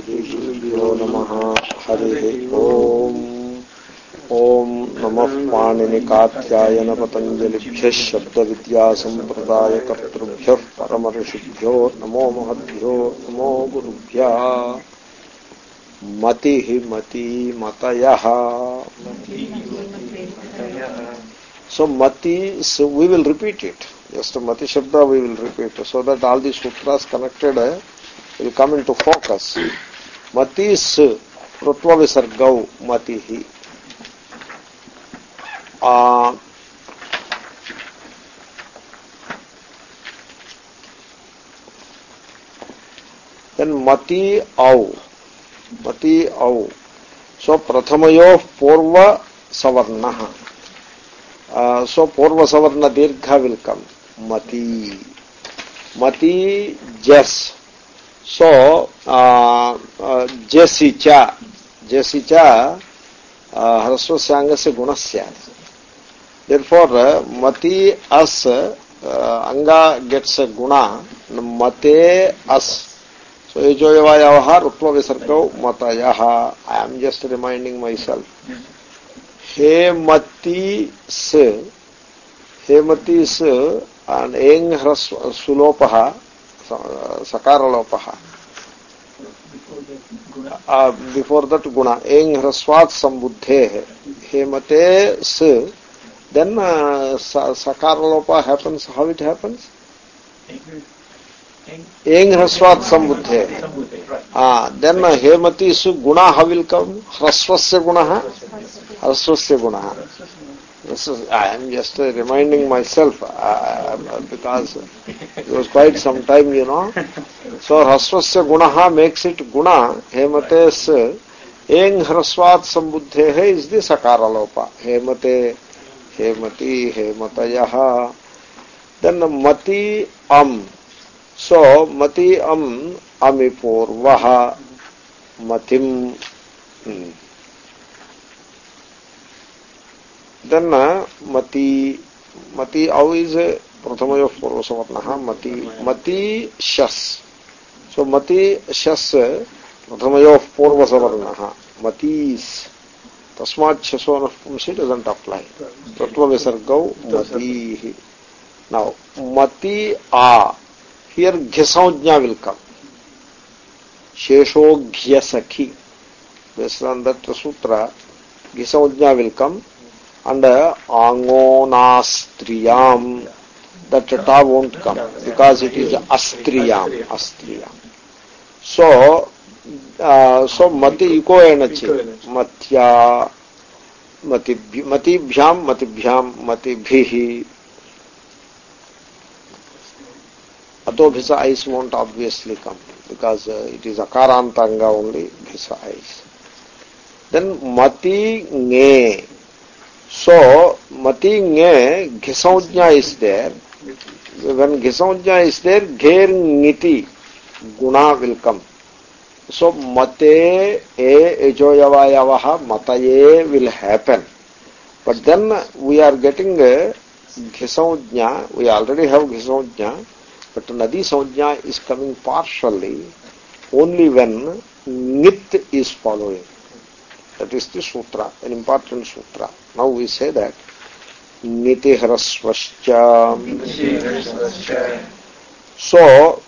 श्रीगुरुभ्यो नमः। हरिः ओम्। ओम् नमः पाणिनिकात्यायन पतञ्जलिभ्यः शब्दविद्यासम्प्रदायकर्तृभ्यः परमऋषिभ्यो नमो महद्भ्यो नमो गुरुभ्यः। मतिः मति मतयः. So mati, so we will repeat it. Just mati shabda we will repeat so that all the sutras connected will come into focus. Mati is prutva visargau matihi. Then mati au. Mati au. So prathamayo purva savarnaha. So purva savarna dirgha will come. Mati. Mati jas. So jasicha. Jasicha hraswasyanga gunasya. Therefore mati as anga gets a guna. Mate as. So ejoyavayavaha rutva visargau matayaha. I am just reminding myself. Hemati se. Hemati se and eng hras sulopaha sakaralopaha. Before that guna eng hrasvat sambuddhe. Hemate se. Then sakaralopa happens. How it happens? Eng hrasvat sambuddhe. Then hemati su guna how will come? Hrasvasya guna. Hrasvasya guna. I am just reminding myself because it was quite some time, So hrasvasya gunaha makes it guna. Hemate se eng hrasvat sambuddhe is the sakaralopa. Hemate, hemati, hematayaha. Then mati So mati amipurvaha matim. Then mati au is prathamayo purva savarnaha mati shas. So mati shas prathamayo purva savarnaha matis. Tasmat shaso nafpumsi doesn't apply. Pratva visargau mati. Now mati a. Here ghyasajna will come. Shesho ghyasakhi. Based on that sutra, ghyasajna will come. And angonastriyam, that ta won't come because it is astriyam. So mati iko enachi. Matya, matibhyam, matibhihi. Adobhisa eyes won't obviously come because it is akarantanga only, bhisa eyes. Then mati nge. So mati nge, ghisajna is there. When ghisajna is there, gher ngiti, guna will come. So mate ejoyavayavaha mataye will happen. But then we are getting ghisajna, we already have ghisajna. But nadi sajna is coming partially only when nit is following. That is the sutra, an important sutra. Now we say that niti hrasvascha. So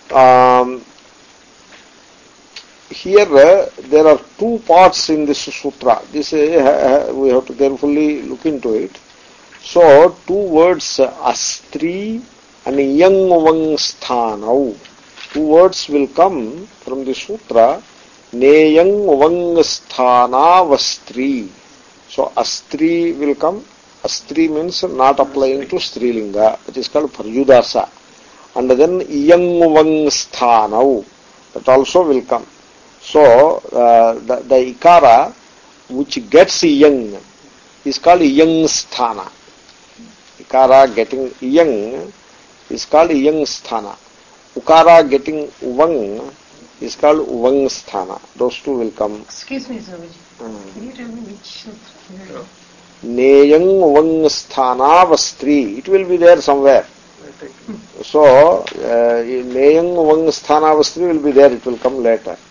here there are two parts in this sutra. This we have to carefully look into it. So two words astri and yang vang sthanau. Two words will come from the sutra. Neyang vang sthana vastri. So astri will come. Astri means not applying to strilinga. It is called paryudasa. And then yang vang sthanau. That also will come. So the ikara which gets yang is called yang sthana. Ikara getting yang is called yang sthana. Ukara getting uvang is called uvang sthana. Those two will come. Excuse me, Swamiji. Can you tell me which sutra? Neyang uvang sthana vastri. It will be there somewhere. So, Neyang uvang sthana vastri will be there. It will come later.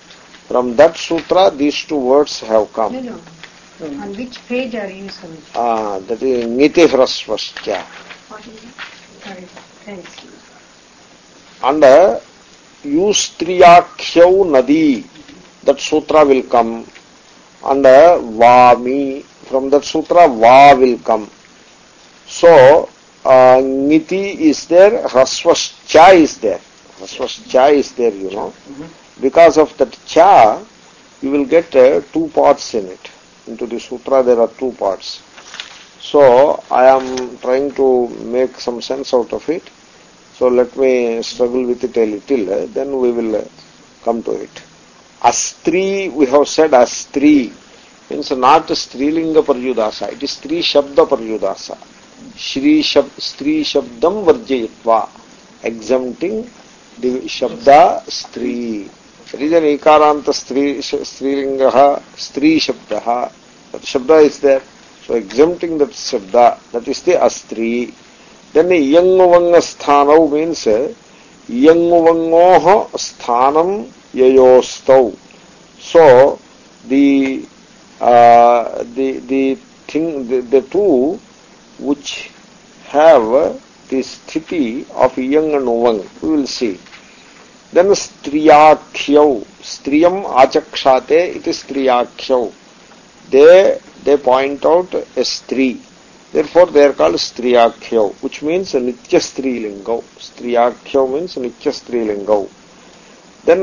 From that sutra, these two words have come. No, no. On which page are you, Swamiji? That is Niti Hrasvascha. What is it? Sorry, thanks. And Yustriyakhyau Nadi, that sutra will come. And Vami, from that sutra, Va will come. So, Niti is there, Hrasvascha is there. Hrasvascha is there, you know. Because of that cha, you will get 2 parts in it. Into the sutra there are 2 parts. So I am trying to make some sense out of it. So let me struggle with it a little, then we will come to it. Astri, we have said Astri, means not Strilinga Paryudasa, it is Stri Shabda Paryudasa. Stri Shabdam Varjayitva, exempting the Shabda Stri. There is an Ikaranta Strilingaha, Stri Shabdaha. That Shabda is there. So exempting that Shabda, that is the Astri. Then Yanguvanga Sthanau means Yanguvangoha Sthanam Yayostau. So the two which have the sthiti of Yang and Uvang, we will see. Then Striyakhyau, Striyam Achakshate, it is Striyakhyau. They point out a Stri. Therefore they are called Striyakhyau, which means Nitya Strilingau. Striyakhyau means Nitya Strilingau. Then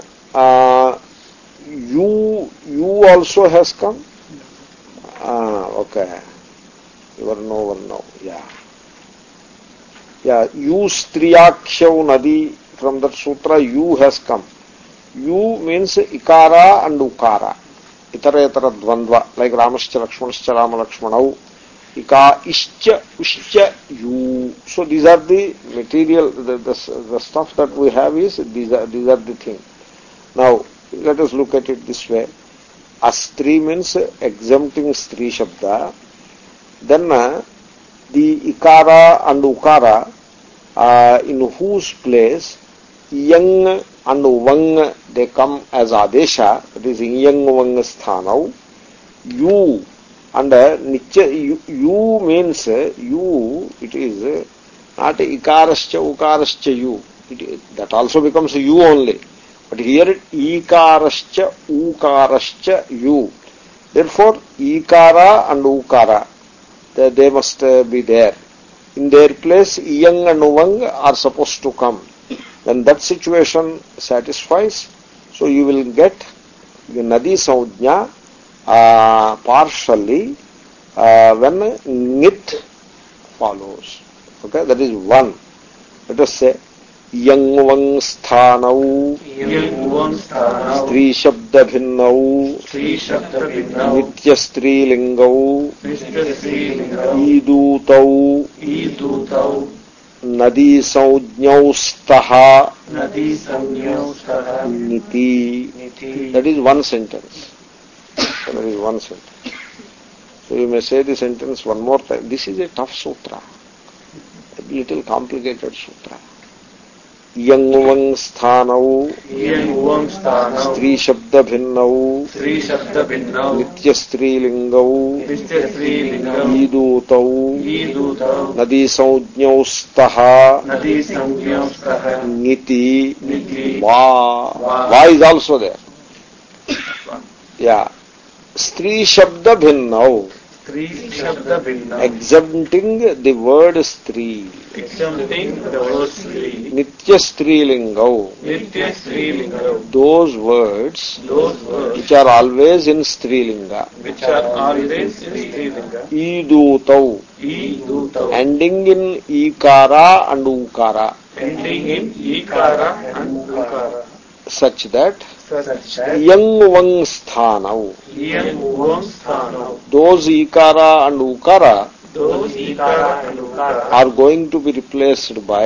you also has come. Okay. Varno, yeah. Yeah, you Striyakhyau Nadi, from that sutra you has come. You means Ikara and Ukara. Itara dvandva, like Ramascha Lakshmanascha Rama Lakshmanau. Ika Ishcha Ushcha you. So these are the material, the stuff that we have is, these are the things. Now, let us look at it this way. Astri means exempting Stri Shabda. Then the Ikara and Ukara, in whose place Yang and Uvang, they come as Adesha, that is Yang Uvang Sthanau. You and Nitya, you means you, it is not Ikarascha, Ukarascha you. That also becomes you only. But here Ikarascha, Ukarascha you. Therefore, Ikara and Ukara, they must be there. In their place, Yang and Uvang are supposed to come. When that situation satisfies, so you will get the Nadi Saujna partially when Nit follows. Okay, that is one. Let us say Yangvang Sthanau Stri Shabda Bhinnau Nitya Strilingau Idutau Nadi Saujnyau Staha Niti. That is one sentence. That is one sentence. So you may say the sentence one more time. This is a tough sutra, a little complicated sutra. Yangvang Sthanau Stri Shabda Bhinnau Nitya Strilingau Idutau Nadi Saujnyau Staha Niti. Va is also there. Yeah. Stri Shabda Bhinnau, exempting the word Stri. Nitya Strilingau, those words which are always in Strilinga. Idutau, ending in Ikara and Ukara. Such that Yangvang Sthanau, those Ikara and Ukara are going to be replaced by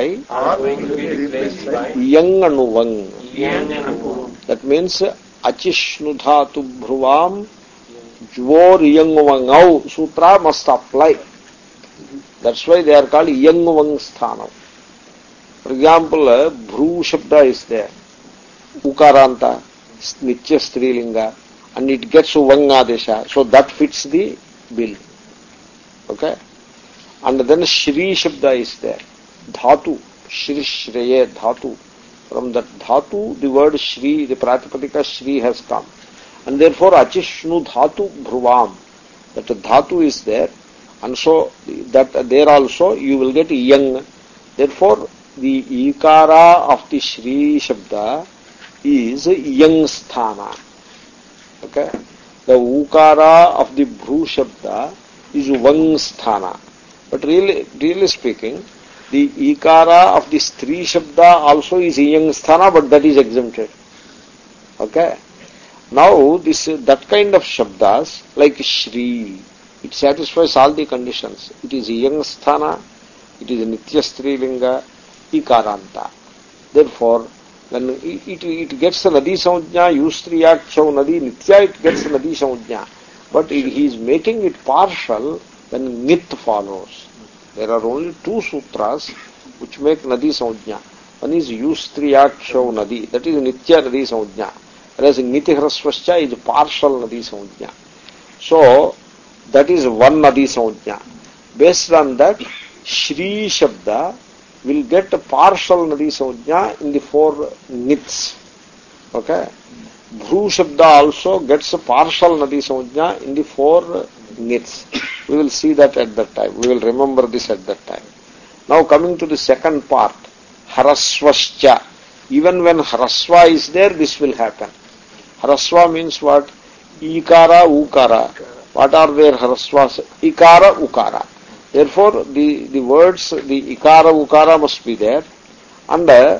Yang and Uvang. That means Achishnudhatu Bhruvam Jvor Yangvangau sutra must apply. That's why they are called Yangvang Sthanau. For example, Bhru Shabda is there. Ukaranta. Nitya Strilinga, and it gets Vangadesha. So that fits the bill. Okay? And then Shri Shabda is there. Dhatu. Shri Shraye Dhatu. From that Dhatu, the word Shri, the Pratipadika Shri has come. And therefore Achishnu Dhatu Bhruvam. That Dhatu is there. And so that there also you will get Yang. Therefore the Ikara of the Shri Shabda is Yang Sthana. Okay? The Ukara of the Bhru Shabda is Vang Sthana. But really speaking, the Ikara of the Stri Shabda also is Yang Sthana, but that is exempted. Okay? Now, that kind of Shabdas, like Shri, it satisfies all the conditions. It is Yang Sthana, it is Nitya Strilinga, Ikaranta. Therefore, when it gets the Nadi Samujna, Yustriyakshav Nadi, Nitya, it gets the Nadi Samujna. But he is making it partial when Nit follows. There are only two sutras which make Nadi Samujna. One is Yustriyakshav Nadi, that is Nitya Nadi Samujna. Whereas Niti Hrasvascha is partial Nadi Samujna. So, that is one Nadi Samujna. Based on that, Shri Shabda will get a partial Nadi Samujna in the four Nits. Okay? Bhru Shabda also gets a partial Nadi Samujna in the four Nits. We will see that at that time. We will remember this at that time. Now coming to the second part, Harasvascha. Even when Harasva is there, this will happen. Harasva means what? Ikara, Ukara. What are their Harasvas? Ikara, Ukara. Therefore, the words, the Ikara, Ukara must be there. And then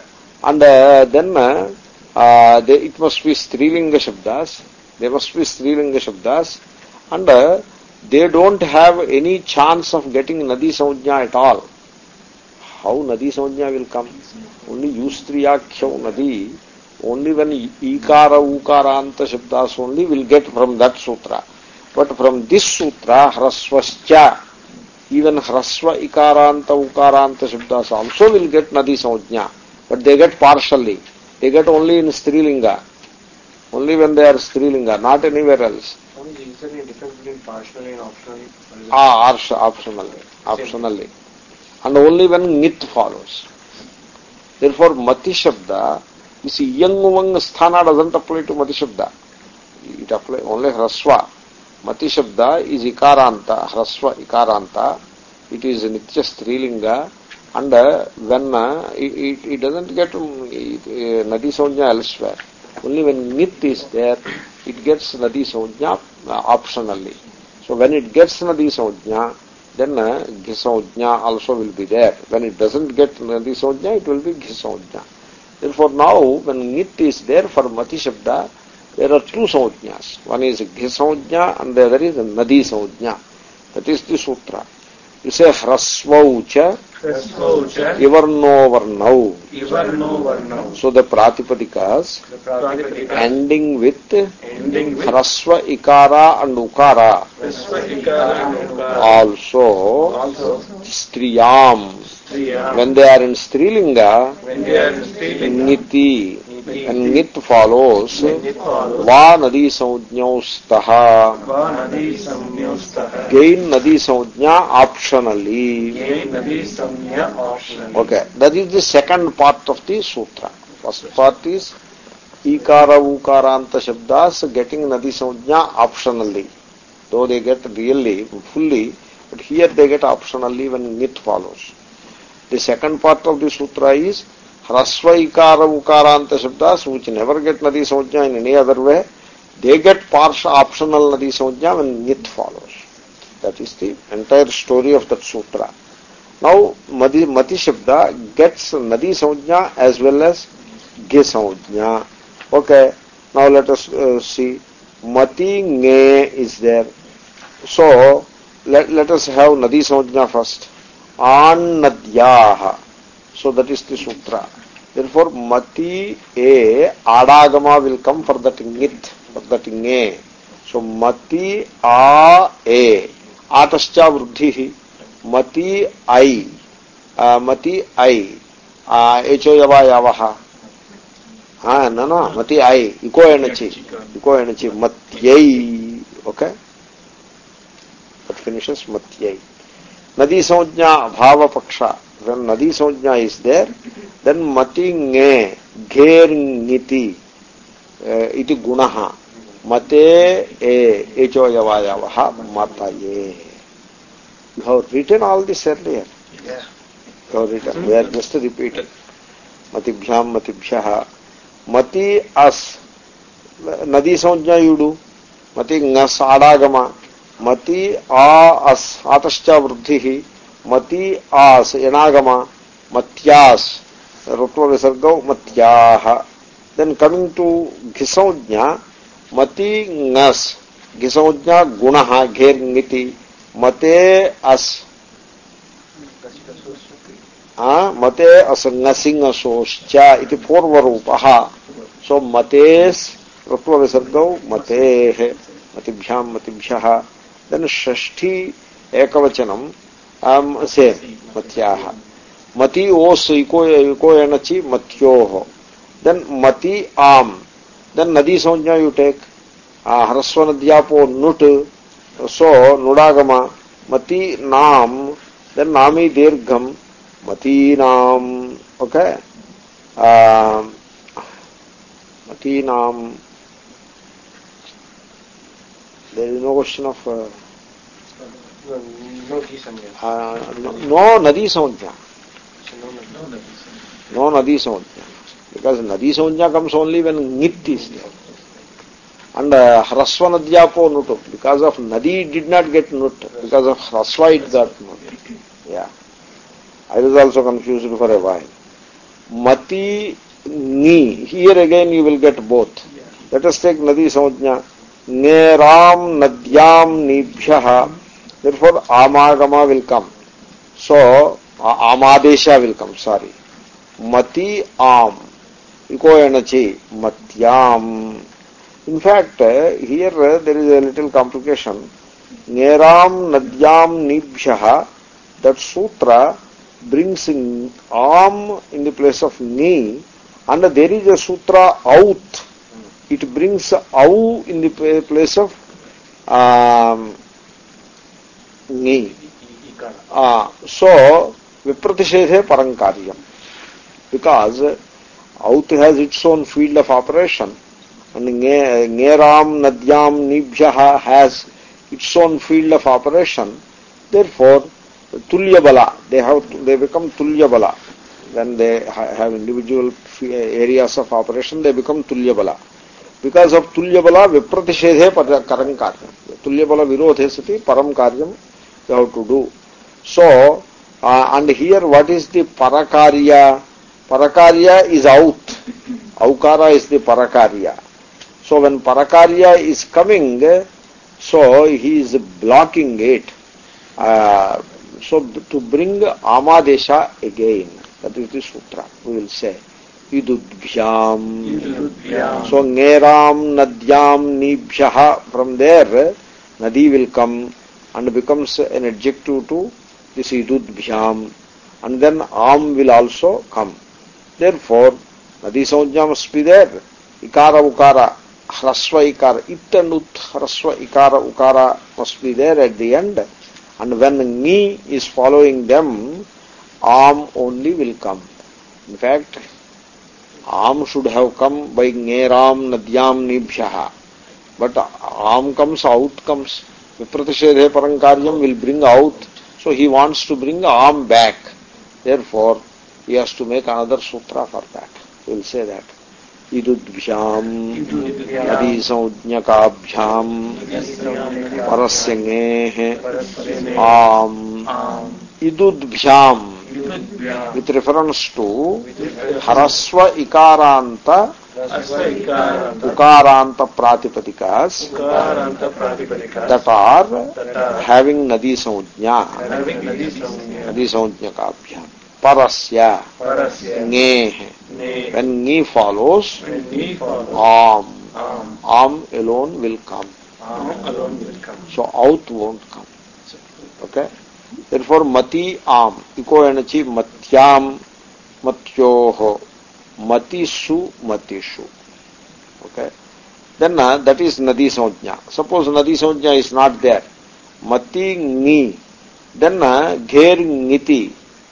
it must be Strilinga Shabdas. They must be Strilinga Shabdas. And they don't have any chance of getting Nadi Samujna at all. How Nadi Samujna will come? Only Yustriyakshav Nadi, only when Ikara, Ukaranta Shabdas only will get from that sutra. But from this sutra, Hrasvascha, even Hrasva, Ikaranta, Ukaranta Shabdas also will get Nadi Samujna. But they get partially. They get only in Strilinga. Only when they are Strilinga, not anywhere else. Is there any difference between partially and optionally? Optionally. And only when Nit follows. Therefore, Mati Shabda, you see, Yang Vang Sthana doesn't apply to Mati Shabda. It applies only Hrasva. Mati Shabda is Ikaranta, Hrasva Ikaranta. It is Nitya Strilinga. And when it doesn't get Nadi Samujna elsewhere. Only when Nit is there, it gets Nadi Samujna optionally. So when it gets Nadi Samujna, then Ghisamujna also will be there. When it doesn't get Nadi Samujna, it will be Ghisamujna. Therefore now, when Nit is there for Mati Shabda, there are two Samujnas. One is Ghisamujna and the other is Nadi Samujna. That is the sutra. You say Hrasvaucha, Ivarno Varnau. So the Pratipadikas ending with Hrasva, Ikara and Ukara also Striyam. When they are in Strilinga, Niti, and Nit follows, Va Nadi Samujnaustaha. Gain Nadi Samujna optionally. Okay, that is the second part of the sutra. First part is Ikara, Ukaranta Shabdas getting Nadi Samujna optionally. Though they get really, fully, but here they get optionally when Nit follows. The second part of the sutra is Hrasva, Ikara, Ukaranta Shabdas, which never get Nadi Samujna in any other way. They get partial optional Nadi Samujna when Nit follows. That is the entire story of that sutra. Now, Mati Shabda gets Nadi Samujna as well as Ge Samujna. Okay, now let us see. Mati Nge is there. So, let us have Nadi Samujna first. An Nadyaha. So that is the sutra. Therefore, Mati A, Adagama will come for that Nit, for that Nge. So, Mati A A. Atascha Vruddhihi. Mati I. Mati I. Echo Yava Yavaha. No, mati I, iko energy, matyai, okay? That finishes matyai. Nadi samajna bhava paksha. When nadi samajna is there, then mati nge, gher ngiti, iti gunaha. Mate echo yavayavaha mataye. You have written all this earlier. Yeah. You have written. We are just repeating. Matibhyam matibhyaha. Mati as. Nadi samajna you do. Mati ngas adagama. Mati a as. Atascha vruddhihi. Mati as. Yanagama. Matyas. Rutva visargau matyaha. Then coming to ghisamajna. Mati ngas. Ghisamajna gunaha. Gher ngiti. Mate as. Mate as ngasingasoscha iti purvarupaha. So mates rutva visargau matehe matibhyam matibhyaha. Then shashti ekavachanam same matyaha. Mati os iko enachi matyoho. Then mati am. Then nadi samajna you take. Harasva nadyapo nut. So nudagama. Mati nam. Then nami dirgham. Mati nam. Okay. Mati nam. There is no question of no nadi samajna. No nadi samajna. Because nadi samajna comes only when nit is there. And hrasva nadyapo nutu. Because of nadi did not get nut. Because of hrasva it got nut. Yeah. I was also confused for a while. Mati ni. Here again you will get both. Let us take nadi samajna. Neram nadyam nibhyaha. Therefore amagama will come. So amadesha will come. Sorry. Mati am. Iko enachi. Matyam. In fact, here there is a little complication. Neram nadyam nibhyaha. That sutra brings in am in the place of ni, and there is a sutra out. It brings au in the place of ni. So vipratishethe parankaryam. Because out has its own field of operation, and ngeram nadyam nibhyaha has its own field of operation. Therefore tulya bala, they become tulya bala. When they have individual areas of operation, they become tulya bala. Because of tulya bala, vipratishethe param karyam. Tulya bala virodhe sati param karyam you have to do. So, and here what is the parakarya? Parakarya is out. Aukara is the parakarya. So when parakarya is coming, so he is blocking it. So to bring amadesha again, that is the sutra, we will say. Idudbhyam. So ngeram nadyam nibhyaha. From there, nadi will come and becomes an adjective to this idudbhyam. And then am will also come. Therefore, nadi samajna must be there. Ikara ukara, hrasva ikara, it and ut, hrasva ikara ukara must be there at the end. And when ni is following them, am only will come. In fact, am should have come by ngeram nadyam nibhyaha. But am comes, out comes. Vipratishethe parankaryam will bring out. So he wants to bring am back. Therefore, he has to make another sutra for that. We will say that. Idudbhyam nadi samajnakabhyam parasya ngehe am. Idudbhyam with reference to harasva ikaranta ukaranta pratipadikas that are having nadi samajna. Nadi samajnakabhyam. Parasya ngehe. When ni follows, am alone will come. So out won't come. Okay? Therefore mati am. Iko enachi matyam matyoho. Matisu, Matishu. Okay. Then that is Nadi Samajna. Suppose Nadi Samajna is not there. Mati Ni. Then Gher Niti.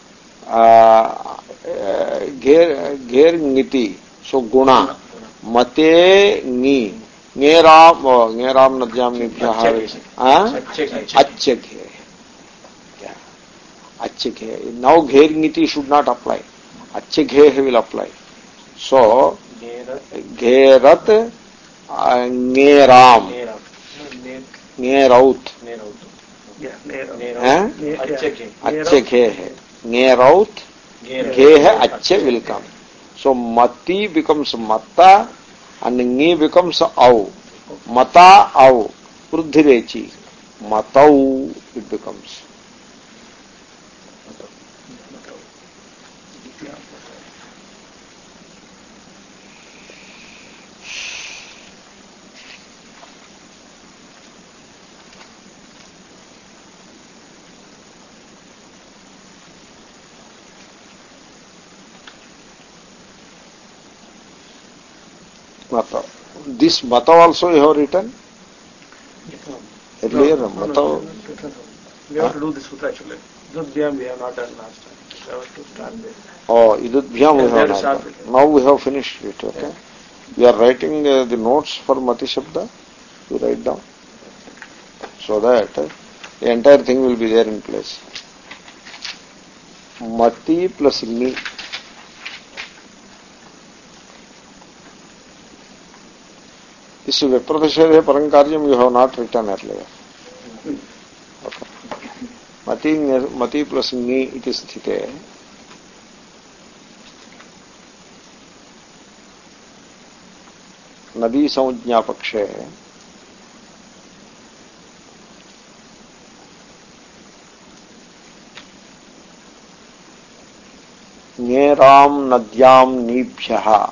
Gher Niti. So Guna. Mate Ni. Ngeram Nadyam Nibhya. Achya Ghe. Yeah. Achya Ghe. Now Gher Niti should not apply. Achya Ghe will apply. So Gherat Ngeram. Ngeraut. Achya Ghe hai. Ngeraut. Ghe hai. Achya will come. So Mati becomes Matta and Ngi becomes Au. Mata Au. Vruddhirechi. Matau it becomes. Mata. This Mata also you have written? Earlier, Mata. We have to do this sutra actually. Idudbhyam we have not done last time. We have to start there. Oh, Idudbhyam we have not done. Now we have finished it, okay? Yeah. We are writing the notes for Mati Shabda. You write down. So that the entire thing will be there in place. Mati plus Ni. This Vipratishdhe Parankaryam you have not written earlier. Okay. Mati plus Ni it is sthite. Nadi Samajna Pakshe. Ngeram Nadyam Nibhyaha.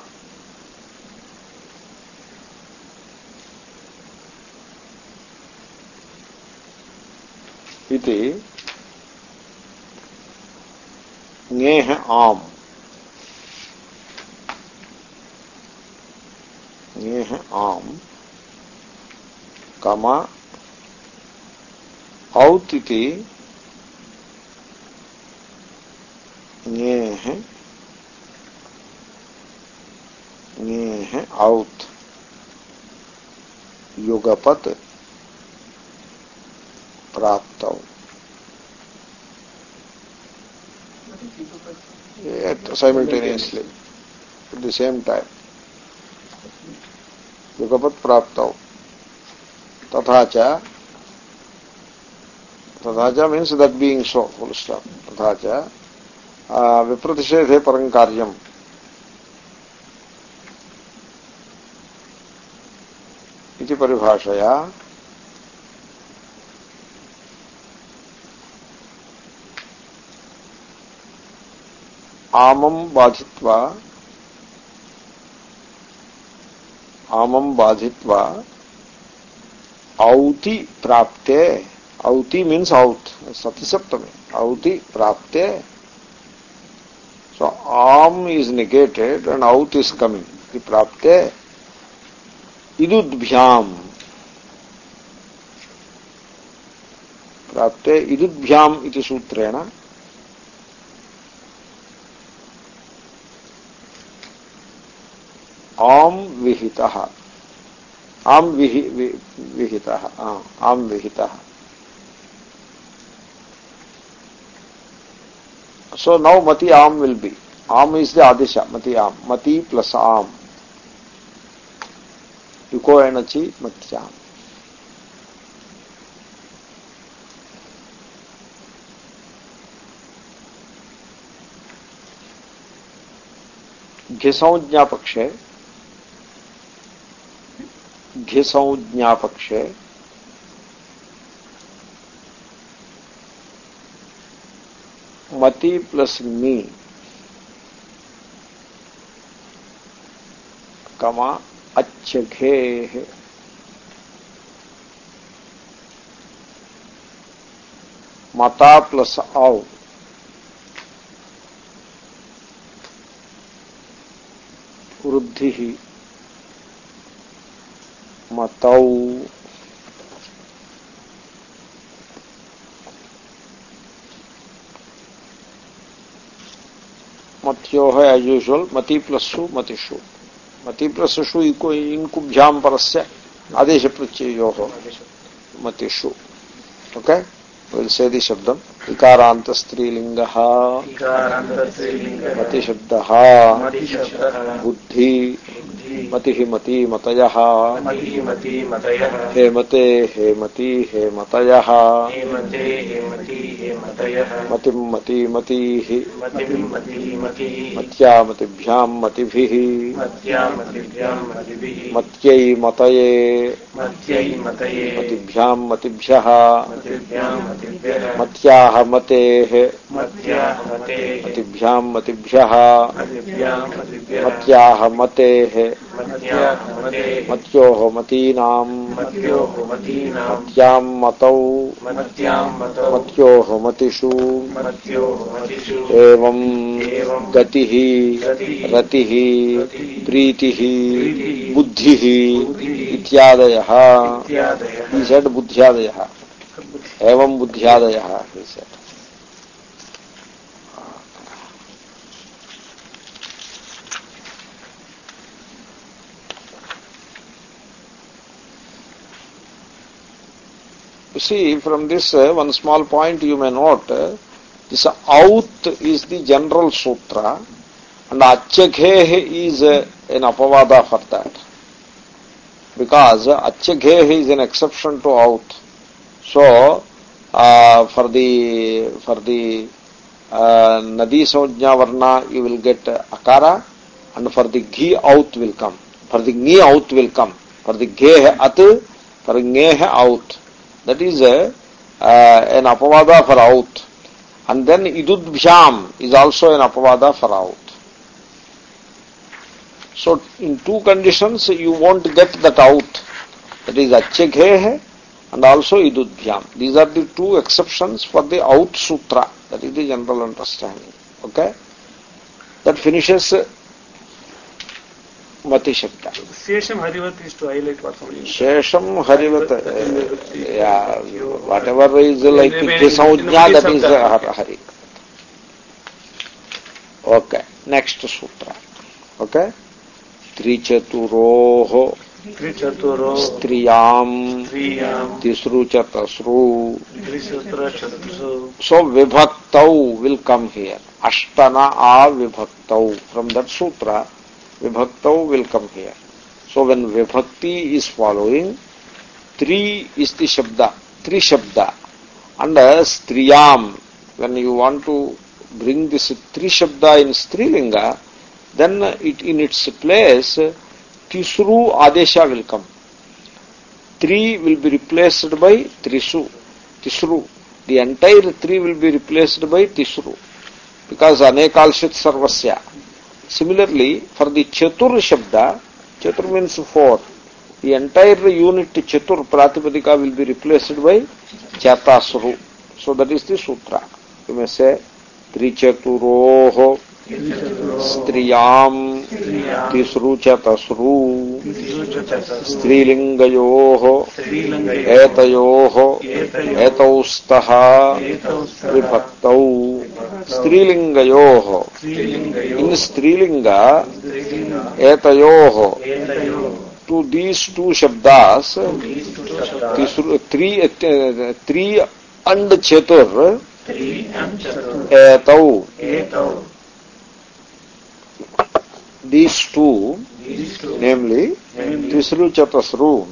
इति ङेह आम ङेह आम कमा औत इति ङेह ङेह औत युगपत प्राप्त simultaneously at the same time. Yugapat praptau. Tathacha. Tathacha means that being so, full stop. Tathacha. Vipratishdhe parankaryam. Iti paribhashaya. आमम बाधित्वा औति प्राप्ते. Auti means out. Sati Saptami. Auti prapte. So am is negated and out is coming. The prapte. Idudbhyam. Prapte idudbhyam iti sutrena. Am vihitaha. Am vihitaha. Am vihitaha. So now Mati Am will be. Am is the Adisha. Mati Am. Mati plus Am. Yuko enachi Mati Am. घिसंज्ञा पक्षे घिसंज्ञा पक्षे मति plus मी कमा अच्छघे मता plus औ वृद्धि मतौ मत्यो है as usual मति plus सु मतिषु मति प्लस सु इनकुभ्याम परस्य आदेश प्रत्ययो मतिषु ओके विल से दी शब्दम इकारांत स्त्रीलिंगः मति शब्दः बुद्धि मति मति मतयः हेमते हेमति हेमतयः मतिं मति मतिः मत्या मतिभ्यां मतिभिः मत्यै मतये मतिभ्यां मतिभ्यः मत्याः मतेः मतिभ्यां मतिभ्यः मत्याः मतेः मत्योः मतीनां मत्यां मतौ मत्योः मतिषु एवं गतिः रतिः प्रीतिः बुद्धिः इत्यादयः he said बुद्ध्यादयः एवं बुद्ध्यादयः he said. You see, from this one small point you may note, this out is the general sutra and achyagheh is an apavada for that. Because achyagheh is an exception to out. So, for the nadi samajna varna you will get akara and for the ghi out will come. For the ghi out will come. For the geh at, for ngeh out. That is an apavada for out. And then idudbhyam is also an apavada for out. So in two conditions you won't get that out. That is achyagheh and also idudbhyam. These are the two exceptions for the out sutra. That is the general understanding. Okay? That finishes Mati Shabda. Shesham Harivat is to highlight what somebody. Shesham Harivat, yeah, whatever is like Samajna, that is Hari. Okay, next sutra. Okay? Trichaturoho Striyam Tisru Chatasru. So Vibhaktau will come here. Ashtana A Vibhaktau. From that sutra, Vibhaktau will come here. So when Vibhakti is following, Tri is the Shabda, Tri Shabda. And Striyam, when you want to bring this Tri Shabda in Strilinga, then in its place, Tisru Adesha will come. Tri will be replaced by Trisu, Tisru. The entire Tri will be replaced by Tisru. Because Anekalshit Sarvasya. Similarly, for the Chatur Shabda, Chatur means four. The entire unit Chatur Pratipadika will be replaced by Chatasru. So that is the sutra. You may say, Trichaturoho Striyam Tisru Chatasru Strilingayoho Etayoho Etaustaha Vibhaktau Strilingayoho. In Strilinga Etayoho, to these two Shabdas, three and Chatur, Etau, these two, namely Tisru Chatasru,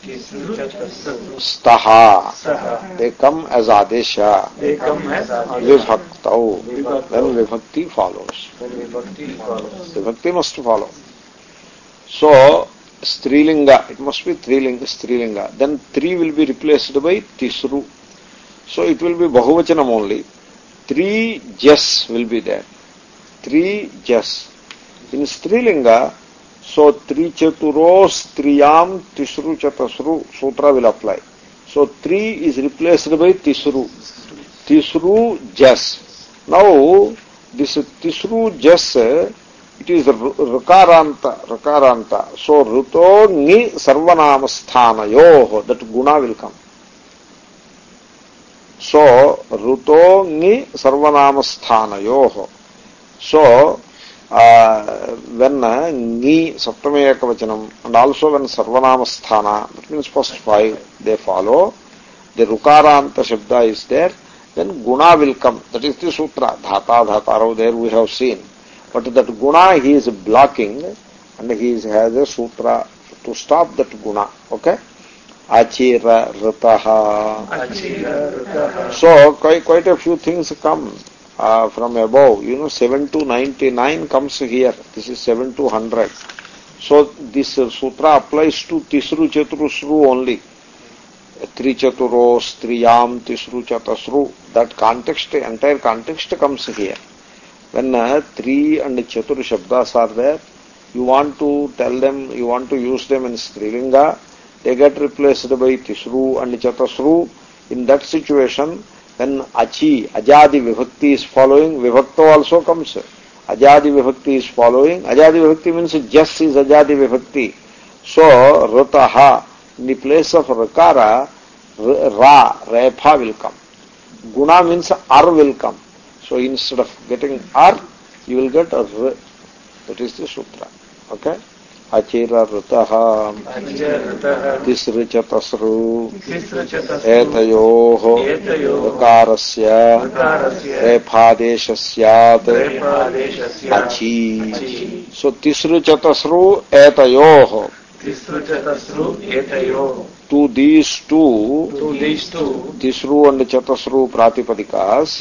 Staha, they come as Adesha, Vibhaktau, then Vibhakti follows. Vibhakti must follow. So, Strilinga, it must be Strilinga. Then three will be replaced by Tisru. So it will be Bahuvachanam only. Three jas will be there. Three jas. In Strilinga, so Trichaturo Striyam Tisru Chatasru sutra will apply. So three is replaced by Tisru. Tisru jas. Now this Tisru jas It is Rukaranta. So Ruto Ni Sarvanamasthanayoh, that guna will come. So Ruto Ni Sarvanamasthanayoh. So when Ni Saptame Ekavachanam and also when Sarvanamasthana, that means first five, they follow, the Rukaranta Shabda is there, then guna will come. That is the sutra. Dhata, Dhataro, there we have seen. But that guna he is blocking and he has a sutra to stop that guna. Okay? Achira Rataha. So quite a few things come from above. 7 to 99 comes here. This is 7 to 100. So this sutra applies to Tisru Chaturusru only. Trichaturo, Striyam, Tisru Chatasru. That context, entire context comes here. When 3 and Chatur Shabdas are there, you want to tell them, you want to use them in Strilinga, they get replaced by Tisru and Chatasru. In that situation, when Achi, Ajadi Vibhakti is following, Vibhakto also comes. Ajadi Vibhakti is following. Ajadi Vibhakti means just is Ajadi Vibhakti. So, Rataha, in the place of Rakara, Repha will come. Guna means Ar will come. So instead of getting Ar, you will get R. That is the sutra. Okay? Achira Rataha Tisri Chatasru Etayoho Rakarasya Rephadesha Syat Achi. So Tisri Chatasru Etayoho. To these two, Tisru and Chatasru Pratipadikas,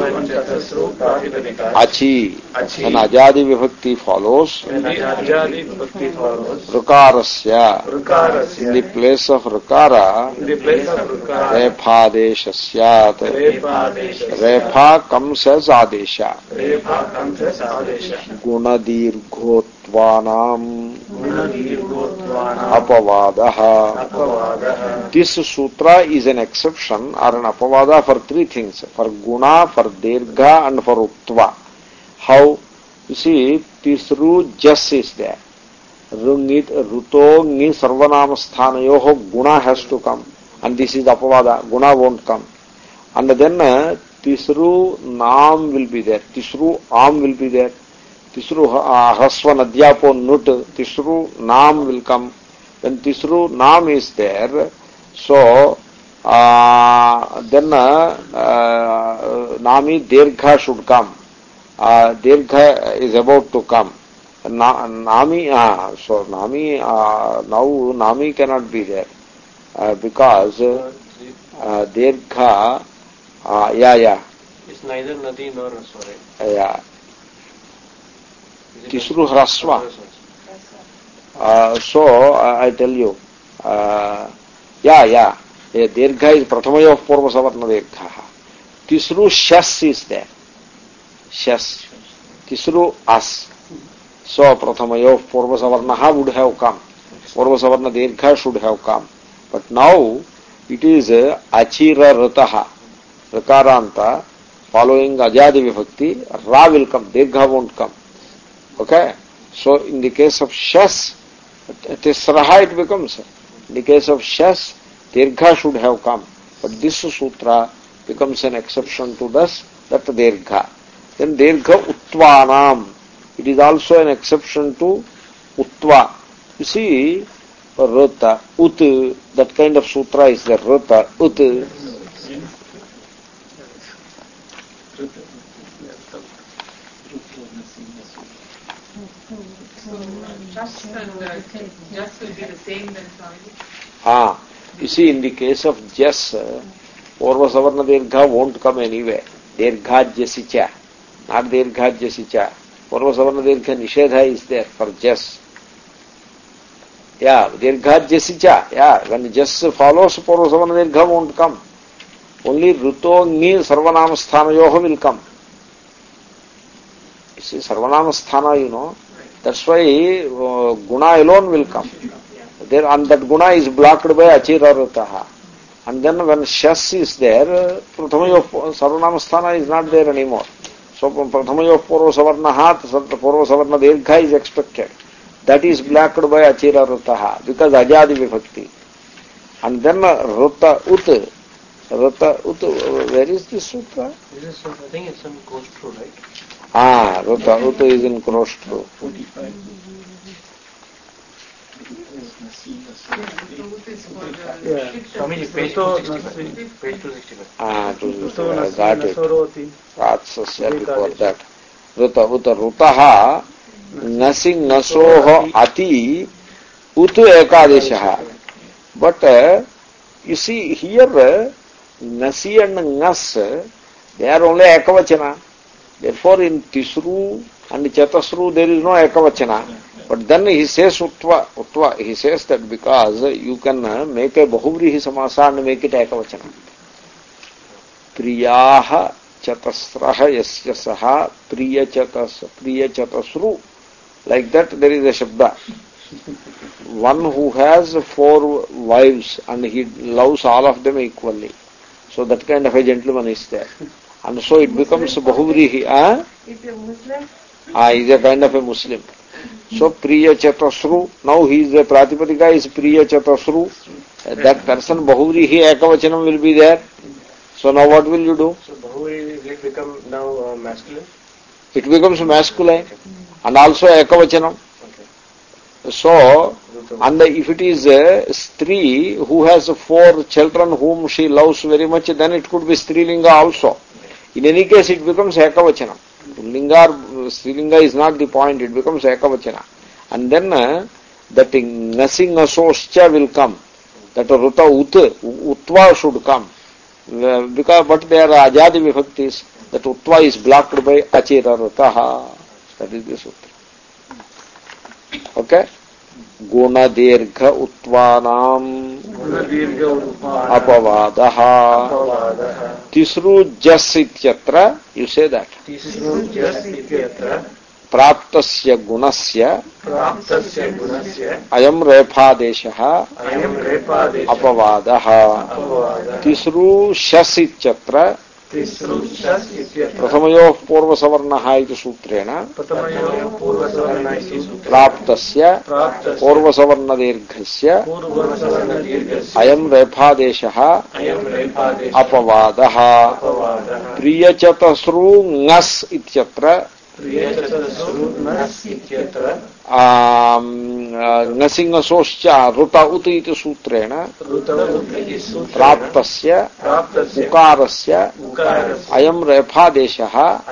Achi, and Ajadi Vibhakti follows, Rukarasya, in the place of Rukara, Rephadesha Syat, Repha comes as Adesha, Gunadirghotvanam Apavadaha. This sutra is an exception or an apavada for three things, for guna, for dirgha and for uttva. How? You see, Tisru jas is there. Rungit, Ruto, Ni, Sarvanamasthanayoho, guna has to come. And this is apavada, guna won't come. And then Tisru Nam will be there, Tisru Am will be there. Tisru Hasva Nadyapo Nut, Tisru Nam will come. When Tisru Nam is there, so then Nami Dirgha should come. Dirgha is about to come. Nami, so Nami, now Nami cannot be there because Dirgha, It's neither Nadi nor Raswara. Yeah. Tisru Hrasva. So I tell you, Dirgha is Prathamayo of Purva Savarna Dirgha. Tisru Shas is there. Shas. Tisru As. So Prathamayo of Purva Savarna would have come. Purva Savarna Dirgha should have come. But now it is Achira Rataha. Rakaranta following Ajadi Vibhakti. Ra will come. Dirgha won't come. Okay? So in the case of Shas, Tisraha it becomes. In the case of Shas, Dirgha should have come. But this sutra becomes an exception to that Dirgha. Then Dirgha Uttvanam. It is also an exception to Uttva. You see, Rata, Ut, that kind of sutra is there. Rata, Ut. Just will be the same then, Swamiji? You see, in the case of Jas, Purva Savarna Dirgha won't come anyway. Dirgha Jasicha, not Dirgha Jasicha. Purva Savarna Dirgha Nishedha is there for Jas. Dirgha Jasicha. When Jas follows, Purva Savarna Dirgha won't come. Only Ruto Ni Sarvanamasthanayoha will come. You see, Sarvanamasthana, that's why guna alone will come. There, and that guna is blocked by Achira Rataha. And then when Shas is there, Prathamayo Sarvanamasthana is not there anymore. So Prathamayoh Purvasavarnaha, Purvasavarna Dirgha is expected. That is blacked by Achira Rutaha, because Ajadi Vibhakti. And then Ruta Ut. Ruta Ut, where is this sutra? This is, I think it's in Koshpru, right? Ah, Ruta Ut is in Koshpru. 45. Yeah, Swamiji, page 265. Page 265. Ah, 265. I got it. Ratsasya before that. Ruta Uta Rutaha Nasing Nasoho Ati Utu Ekadeshaha. But you see here Nasi and Nas, they are only Ekavachana. Therefore in Tisru and Chatasru there is no Ekavachana. But then he says Utva, he says that because you can make a Bahuvrihi Samasa and make it Ekavachana. Priyaha Chatasraha Yasya Saha Priya Chatasru. Like that there is a Shabda. One who has 4 wives and he loves all of them equally. So that kind of a gentleman is there. And so it becomes Bahuvrihi. Is a Muslim? He is a kind of a Muslim. So Priya Chatasru, now he is the Pratipadika is Priya Chatasru. That person Bahuvrihi Ekavachanam will be there. So now what will you do? So Bahuvrihi will become now masculine? It becomes masculine and also Ekavachanam. So, and if it is a Stri who has 4 children whom she loves very much, then it could be Strilinga also. In any case, it becomes Ekavachanam. Strilinga is not the point, it becomes Ekavachana. And then that Nasing Nasoscha will come. That Ruta Utva should come. But they are Ajadi Vibhaktis. That Utva is blocked by Achira Rutaha. That is the sutra. Okay? Guna Dirgha Utvanam Apavadaha Tisru Jas Ityatra. You say that. Tisru Jas Ityatra Praptasya Gunasya Ayam Repha Apavadaha Tisru Shas Ityatra Prathamayoh Purvasavarnaha iti sutrena Praptasya Purvasavarna Dirghasya Ayam Rephadeshaha Apavadaha Priyachatasru Ngas Ityatra Nasingasoscha Ruta Uti iti sutrena Praptasya Ukarasya Ayam Rephadeshaha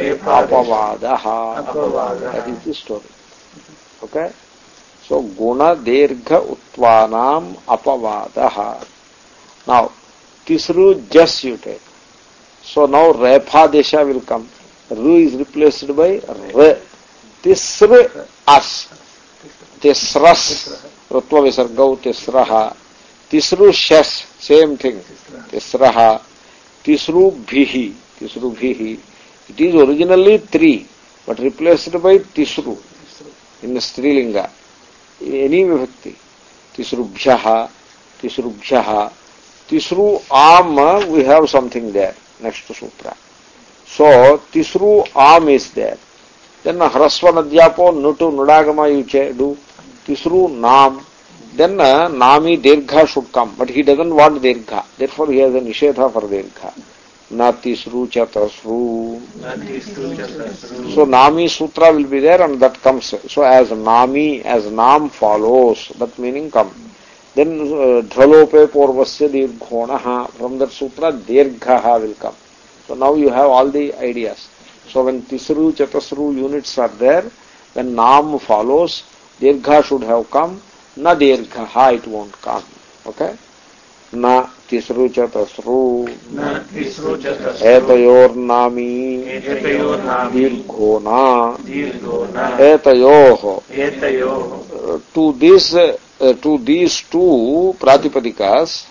Apavadaha. That is the story. Okay? So Guna Dirgha Utvanam Apavadaha. Now, Tisru Jas you take. So now Rephadesha will come. Ru is replaced by Re. Tisr As. Tisras. Rutva Visargau Tisraha. Tisru Shas. Same thing. Tisraha. Tisru Bhihi. Tisru Bhihi. It is originally 3, but replaced by Tisru in the Strilinga. Any vibhakti. Tisru Bhyaha. Tisru Bhyaha. Tisru Am, we have something there. Next sutra. So, Tisru Am is there. Then Hrasva Nadyapo Nutu Nudagama you do. Tisru Nam. Then Nami Dirgha should come. But he doesn't want Dirgha. Therefore he has a Nishetha for Dirgha. Na Tisru Chatasru. So Nami Sutra will be there and that comes. So as Nami, as Nam follows, that meaning come. Then Dhralope Purvasya Dirghonaha. From that Sutra Dirghaha will come. So now you have all the ideas. So when Tisru, Chatasru units are there, when Nam follows, Dirgha should have come. Na Dirghaha, it won't come. Okay? Na Tisru Chatasru. Etayor Nami. Dirghona. Etayoho. To these two Pratipadikas,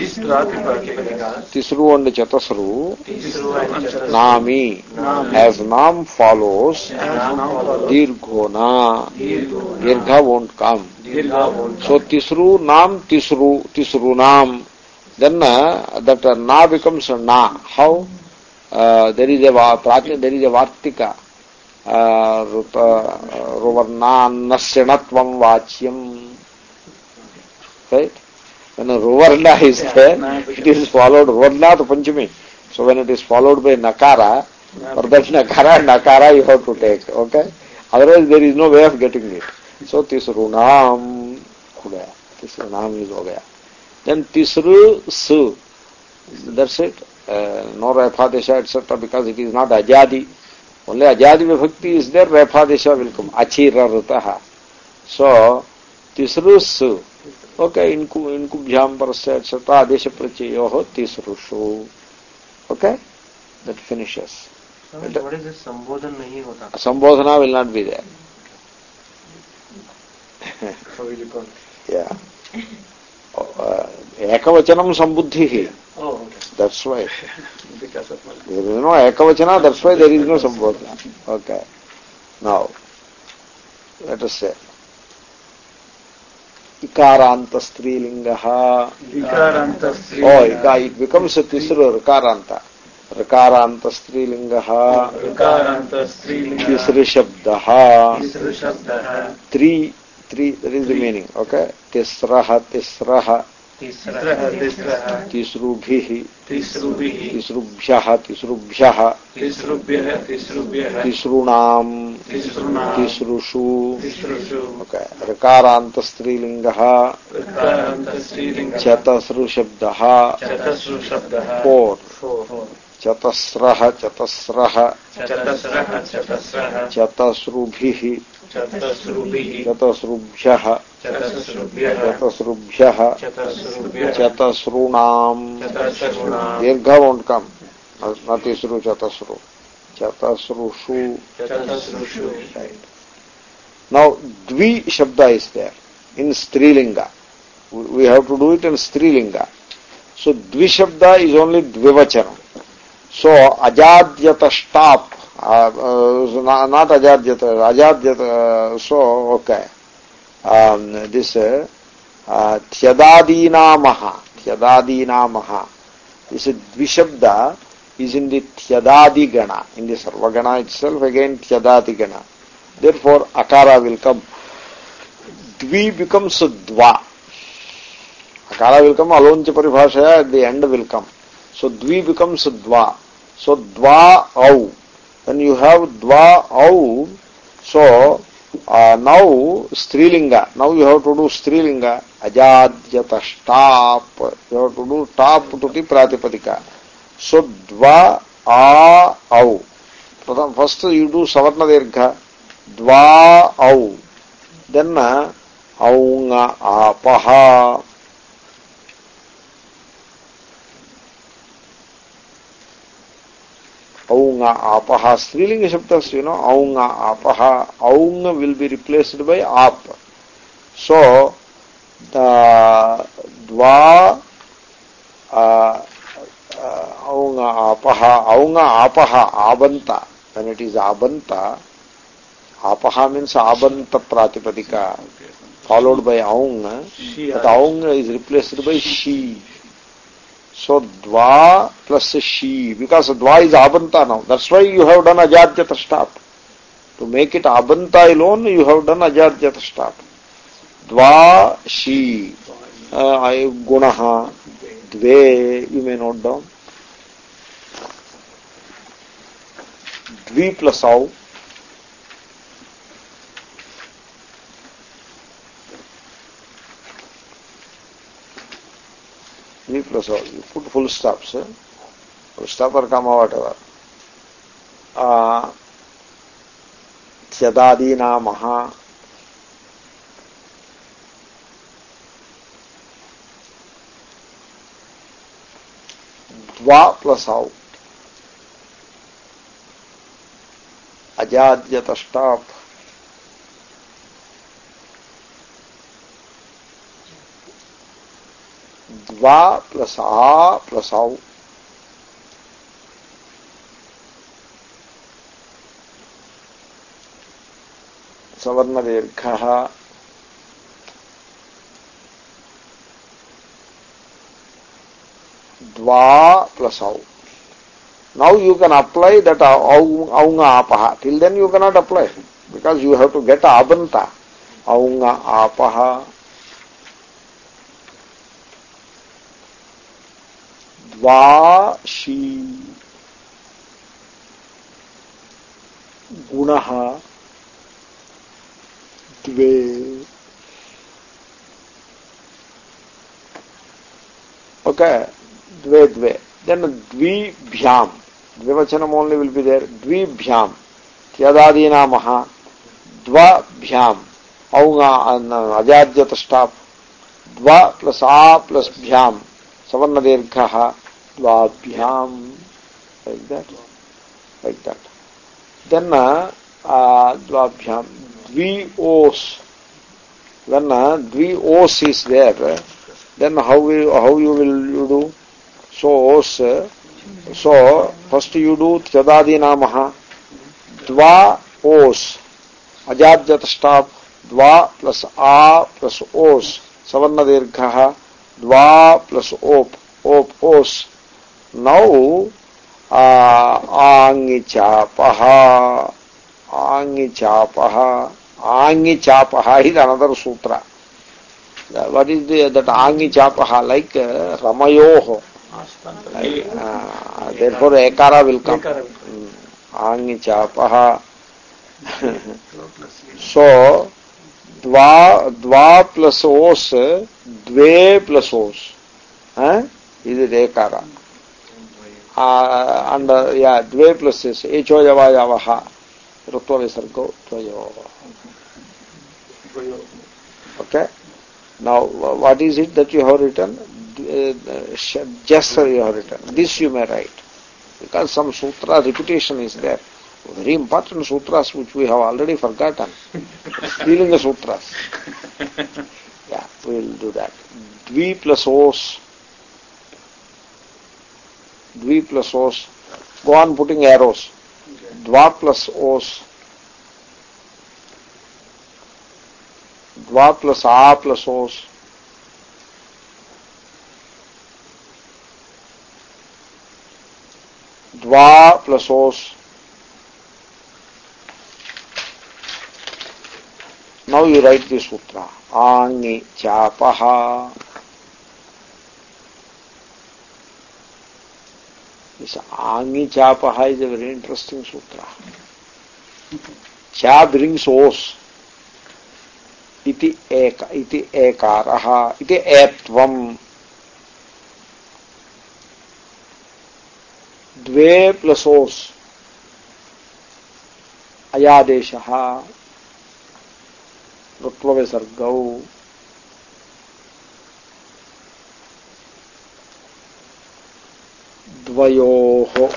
Tisru and Chatasru, Nami, as Nam follows, Dirghona, Dirgha won't come. So Tisru Nam, Tisru Nam, then that Na becomes Na. How? there is a Vartika, Ruvarnannasyanatvam Vachyam. Right? When a Ruvarna is there, it is followed, Ruvarna to Panchami. So when it is followed by Nakara, for that Nakara you have to take. Okay? Otherwise there is no way of getting it. So Tisrunam ho gaya. Tisrunam is ho gaya. Then Tisru Su. That's it. No Raphadesha, etc. because it is not Ajadi. Only Ajadi Vibhakti is there, Raphadesha will come. Achira Rutaha. So, Tisrus, okay, Inkubhyam Parasya, etc. Adesha Prachayoho, Tisrushu. Okay? That finishes. What is this Sambodhan nahi hota? Sambodhana will not be there. How will you call it? Yeah. Ekavachanam Sambuddhihi. Oh, okay. That's why. Because of There is no Ekavachana, that's why there is no Sambodhana. Okay. Now, let us say. Ikaranta Strilingaha. Ikaranta Strilingaha. Oh, it becomes a Tisru Rakaranta. Rakaranta Strilingaha. Rakaranta Strilingaha. Tisru Shabdaha. Tisru Shabdaha. Three, that is the meaning. Okay. Tisraha. Tisraha. Tisrubhihi. Tisrubhihi. Tisrubhyaha. Tisrubhyaha. Tisrubhyah. Tisrunam. Tisrushu. Okay. Rakaranta Strilingaha. Chatasru Shabdaha. Four. Chatasraha. Chatasrubhihi. Chatasrubhyaha. Chatasrunam. Dirgha won't come. Not Tisru, Chatasru. Chatasrushu. Right. Now, Dvi Shabda is there in Strilinga. We have to do it in Strilinga. So, Dvi Shabda is only Dvivachanam. So, Ajadyata stop. Not Ajadyata. So, okay. This Thyadadinamaha. This Dvishabda is in the Thyadadi Gana. In the Sarvagana itself, again Thyadadi Gana. Therefore, Akara will come. Dvi becomes Dva. Akara will come, Aloncha Paribhashaya, at the end will come. So, Dvi becomes Dva. So, Dva Au. When you have Dva Au, so, now Strilinga. Now you have to do Strilinga. Ajadyata stop. You have to do top to the Pratipadika. So Dva A Au. First you do Savarna Dirgha. Dva Au. Then Aunga Apaha. Aunga Apaha. Strilinga Shabdas, Aunga Apaha. Aunga will be replaced by Ap. So, Dva Aunga Apaha, Abanta. When it is Abanta, Apaha means Abanta Pratipadika, followed by Aunga. But Aunga is replaced by She. So Dva plus She, because Dva is Abanta now. That's why you have done Ajadyata stop. To make it Abanta alone, you have done Ajadyata stop. Dva She, Gunaha, Dve, you may note down. Dvi plus Au. Dvi plus Au. You put full stops. Full stop or comma, whatever. Thyadadinamaha. Dva plus Au. Ajadyata stop. Dva plus A plus Au. Savarna Dirgha. Dva plus Au. Now you can apply that aunga apaha. Till then you cannot apply, because you have to get abanta. Aunga apaha. Dva shi gunaha dve. Okay, dve dve. Then dvibhyam. Dvivachanam only will be there. Dvibhyam. Tyadadinamaha. Dvabhyam. Aunga ajajyata stop. Dva plus a plus bhyam. Savarna dirghaha. Dvabhyam. Like that. Like that. Then dvabhyam. Dvi-os. When dvi-os is there, then how you will do? So first you do tyadadinamaha. Dva os. Ajajyata stop. Dva plus a plus os. Savarna dirghaha. Dva plus op. Op os. Now angi chapaha. Angi chapaha. Angi chapaha is another sutra. What is that angi chapaha? Like ramayoho. Therefore ekara will come. Angi chapaha. So dva plus os, dve plus os. Is it ekara? And dve plus is echo javayavaha. Rutva visargo tvayo. Okay. Now what is it that you have written? Gesture you have written. This you may write, because some sutra repetition is there. Very important sutras which we have already forgotten. Stealing the sutras. Yeah, we will do that. Dvi plus os. Dvi plus os. Go on putting arrows. Dva plus os. Dva plus a plus os. Dva plus os. Now you write the sutra. Angi chapaha. This angi chapaha is a very interesting sutra. Cha brings os. Iti ekaraha. Iti etvam. Dve plus os. Ayadeshaha. Rutva visargau. Dvayoho.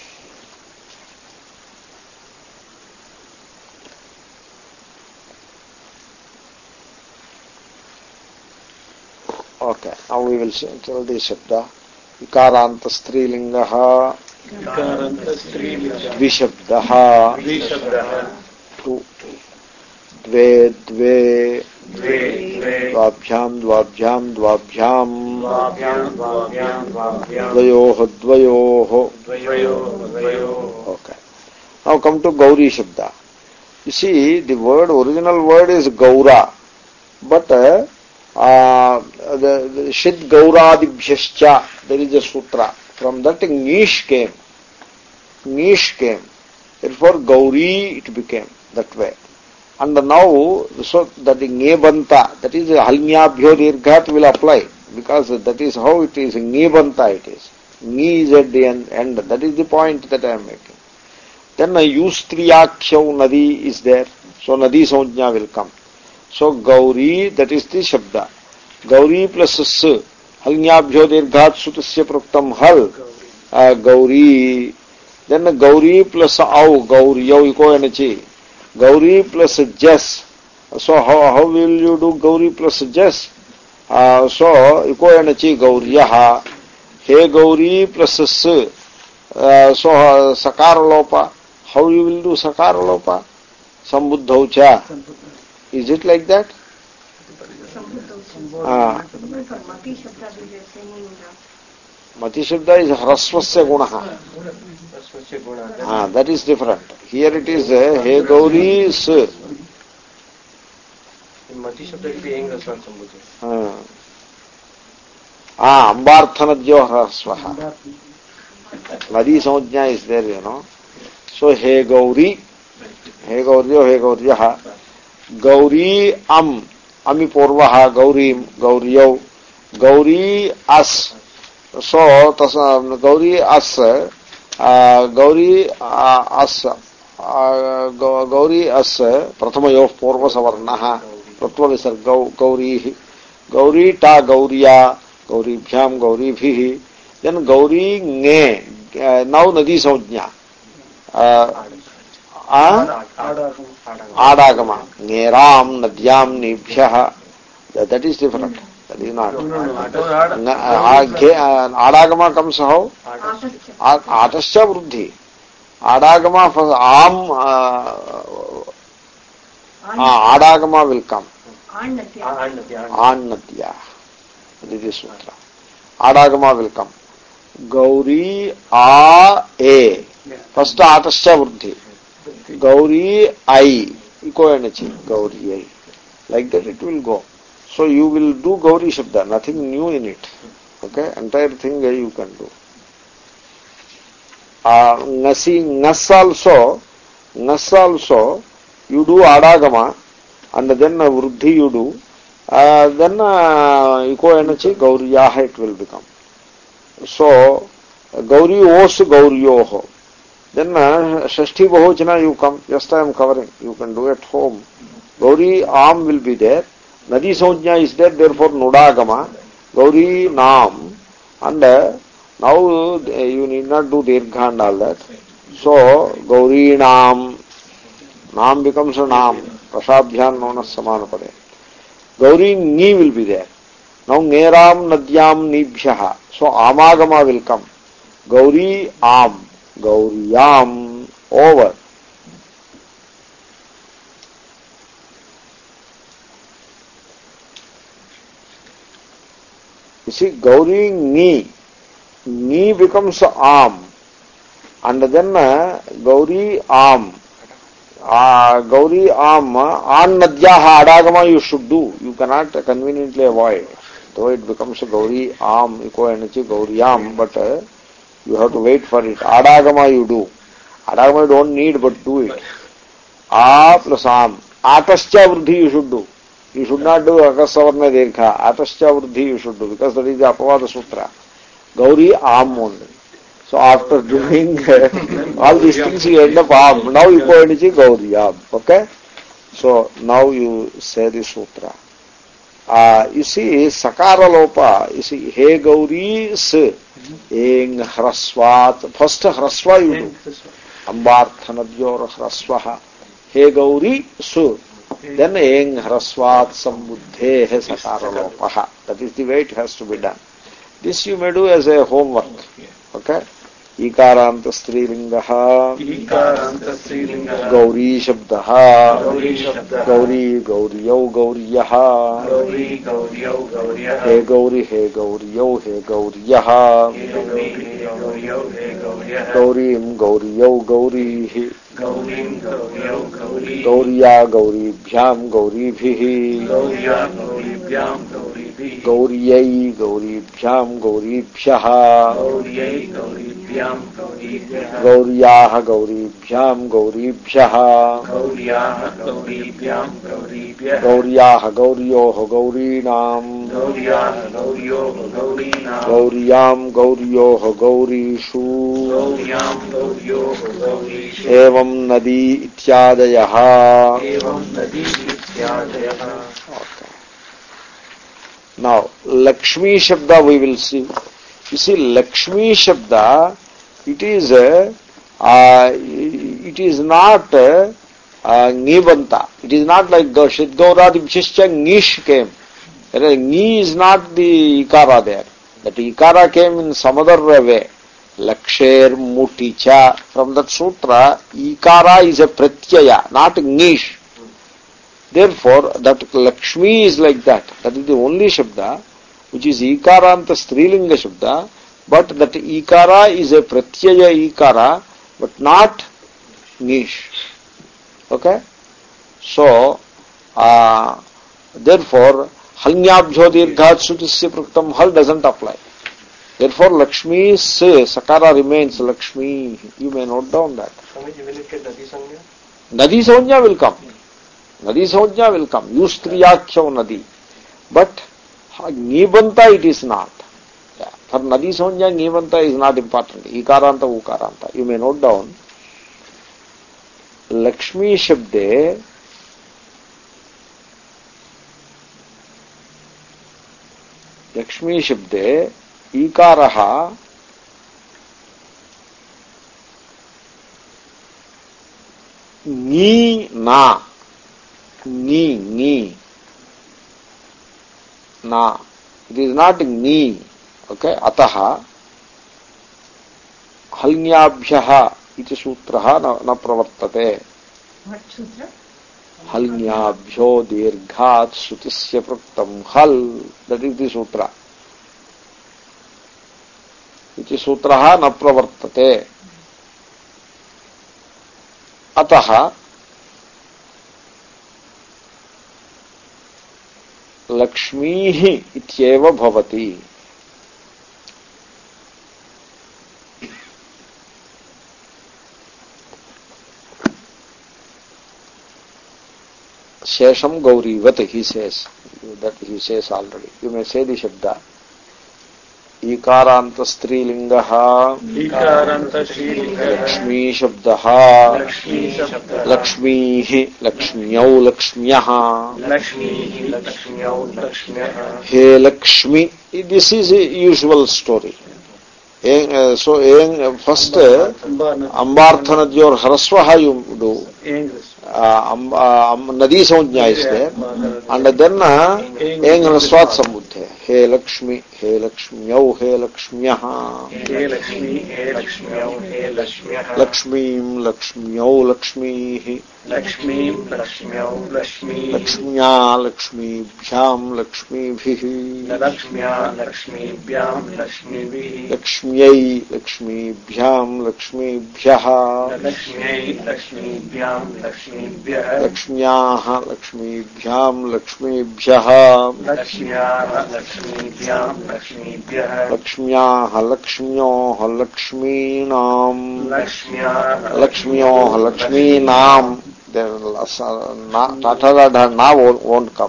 Okay, now we will tell the shabda. Vikaranta strilingaha. Dvishabdaha. Two. Dve dve. Dvabhyam dvabhyam dvabhyam. Dvayoho dvayoho. Okay. Now come to Gauri Shabda. You see, the original word is Gaura, but the Shid Gauradibhyascha, there is a sutra. From that Nish came. Therefore Gauri it became that way. And now, so that the Nebanta, that is Halnyabhyo Dirghat will apply, because that is how it is, Nebanta it is. Ni is at the end. That is the point that I am making. Then Yustriyakshav Nadi is there. So Nadi Saujna will come. So Gauri, that is the Shabda. Gauri plus S. Halnyabhyo Dirghat Sutasya Proktam Hal. Gauri. Then Gauri plus Au. Gauri. Yau Iko Enachi. Gauri plus Jas. So how will you do Gauri plus Jas? So Iko Enachi Gauriyaha. He Gauri plus S. So Sakara Lopa. How you will do Sakara Lopa? Sambuddhaucha. Is it like that? Mati Shabda is Hrasvasya Gunaha. That is different. Here it is He Gauri S. Mati Shabda will be Eng Rasvat Sambodhan. Ambarthanadyo Hrasvaha. Nadi Samajna is there, you know. So He Gauri, He Gauryo, He Gauryaha. Gauri Ami Purvaha, Gaurim, Gauryo, Gauri As. So Gauri As, Gauri As, Gauri As, Pratamayo Purva Savarnaha, Pratva Visarga, Gauri, Gauri Ta Gauriya, Gauri Bhyam, Gauri Bhihi, then Gauri Nge, now Nadi Samajna. Adagama, Neram, Nadyam, Nibhyaha, that is different. That is not. Adagama comes how? Atascha Vruddhi. Adagama for Adagama will come. Annatya. This is Sutra. Adagama will come. Gauri A. First Atascha Vruddhi. Gauri I. Gauri I. Like that it will go. So you will do Gauri Shabda, nothing new in it. Okay, entire thing you can do. Nas also, you do Adagama, and then Vruddhi you do, then Gauriyaha it will become. So, Gauri Os Gauriyoho. Then Shashti Bahojana you come, just I am covering, you can do at home. Gauri Am will be there. Nadi Samajna is there, therefore Nudagama, Gauri Nam, and now you need not do Dirgha and all that. So, Gauri Nam, Nam becomes a Nam, Prasabhyam Nonas Samanapade. Gauri Ni will be there. Now Neram Nadyam Nibhyaha. So, Amagama will come. Gauri Am, Gauriyam, over. You see, Gauri Ni becomes Am, and then Gauri Am, Gauri Am, An Nadyaha Adagama you should do. You cannot conveniently avoid. Though it becomes Gauri Am, Gauri Am, but you have to wait for it. Adagama you do. Adagama you don't need, but do it. A plus Am. Atascha Vruddhi you should do. You should not do Akasavarna Dirgha. Atascha Vruddhi you should do, because that is the Apavada Sutra. Gauri Am only. So after doing all these things you end up Am. Now you go and say Gauri Am. Okay? So now you say the Sutra. You see, Sakara Lopa, you see, He Gauri S, Eng Hrasvat. First Hrasva you do. Ambarthanadyor Hrasvaha. He Gauri Su. Then Eng Hrasvat Sambuddhe Sakara Lopaha. That is the way it has to be done. This you may do as a homework. Okay? Ikaranta Strilingaha, Gauri Shabdaha, Gauri Gauriyo Gauriyaha, He Gauri He Gauriyo He Gauriyaha, Gaurim Gauriyo Gaurihi, Gauriya Gauribhyam Gauribhihi, Gauriyai Gauribhyam Gauribhyaha, Gauriyaha Gauribhyam Gauribhyaha, Gauriyaha Gauriyoho Gaurinam, Gauriyam Gauriyoho Gaurishu, Evam Nadi Ityadayaha. Okay. Now, Lakshmi Shabda we will see. You see, Lakshmi Shabda, it is not Nibanta. It is not like Shidgauradi Nish came. Ni is not the Ikara there. That Ikara came in some other way. Laksher Muticha. From that sutra, Ikara is a Pratyaya, not Nish. Therefore, that Lakshmi is like that. That is the only Shabda, which is Ikaranta Strilinga Shabda, but that ikara is a pratyaya ikara, but not nish. Okay? So, therefore, halnyabhyo dirghat sutisya praktam hal doesn't apply. Therefore, Lakshmi's sakara remains Lakshmi. You may note down that. Swamiji, will it get Nadi Sanya? Nadi Saujna will come. Nadi Saujna will come. Use Triyakhya Nadi. But Nibanta it is not. Yeah. For Nadi Saujna, Nibanta is not important. Ikaranta, Ukaranta. You may note down. Lakshmi Shabde Ikaraha Ni na. Ni. Na. It is not ni. Okay. Ataha halnyabhyaha iti sutraha na pravartate. What sutra? Halnyabhyo dirghat sutisya praktam hal. That is the sutra. Iti sutraha na pravartate. Ataha Lakshmi ityeva bhavati. Shesham Gaurivat, he says. That he says already. You may say the Shabda. Ikaranta Strilingaha Lakshmi Shabdaha Lakshmihi Lakshmyau Lakshmyaha He Lakshmi. This is a usual story. So first Ambarthanadji or Haraswaha you do. Nadi Saujna is there, and then Eng Raswat Sambuddha. He Lakshmi, He Lakshmyau, He Lakshmyaha. Lakshmim, Lakshmyau, Lakshmihi. Lakshmya, Lakshmibhyam, Lakshmibhihi. Lakshmyai, Lakshmibhyam, Lakshmibhyaha. Lakshmyaha, Lakshmibhyam, Lakshmibhyaha. Lakshmyaha, Lakshmyoha, Lakshminam. Lakshmyoha, Lakshminam. Then Tathagada na won't come.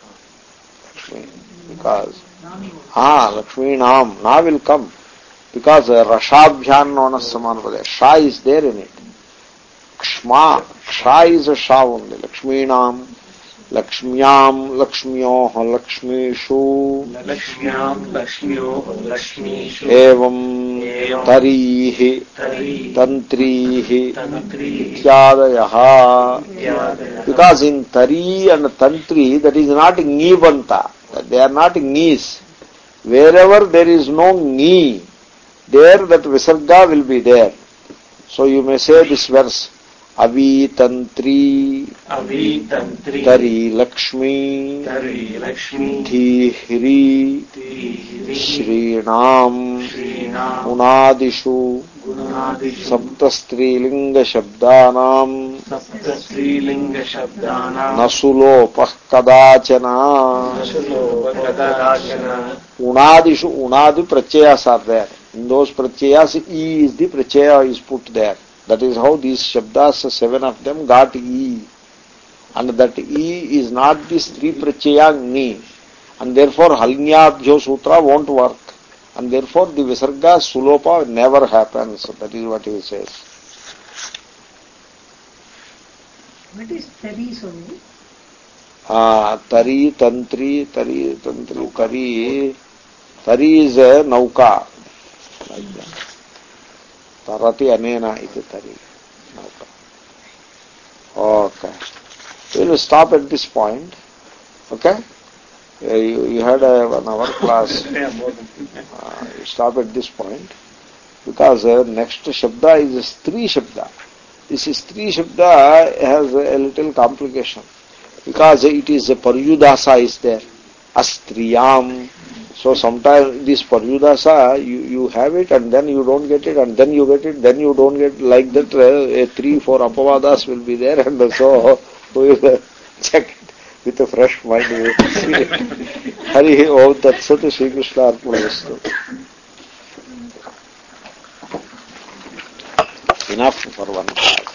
Because Lakshminam, na will come. Because Rashabhyan Nona Samanvade. Sha is there in it. Kshma. Ksha is a Sha only. Lakshminam. Lakshmyam, Lakshmyoha, Lakshmishu. Evam Tarihi, Tantrihi, Ityadayaha. Because in Tari and Tantri, that is not Nibanta. They are not Nis. Wherever there is no Ni, there that Visarga will be there. So you may say this verse. Avi Tantri Tari Lakshmi Dhihri Shrinam Unadishu Saptastrilinga Shabdanam Nasulopah Kadachana Unadishu Unadi Prachayas are there. In those Prachayas, E is the Prachaya is put there. That is how these Shabdas, 7 of them, got E. And that E is not this three Prachaya Ni. And therefore Halnyabhyo Sutra won't work. And therefore the Visarga Sulopa never happens. That is what he says. What is Tari, Swami? Tari, Tari is a Nauka. Like that. Tarati Anena iti Tari. Okay. We will stop at this point. Okay? You had a 1 hour class. You stop at this point. Because next Shabda is Stri Shabda. This Stri Shabda has a little complication. Because it is a Paryudasa is there. astriyam. So sometimes this Parjudasa, you have it and then you don't get it and then you get it, then you don't get it. Like that, 3-4 apavadas will be there, and so we will check it with a fresh mind. We will see. Hari Om Tat Sat Sri Krishna Arpanamastu. Enough for one class.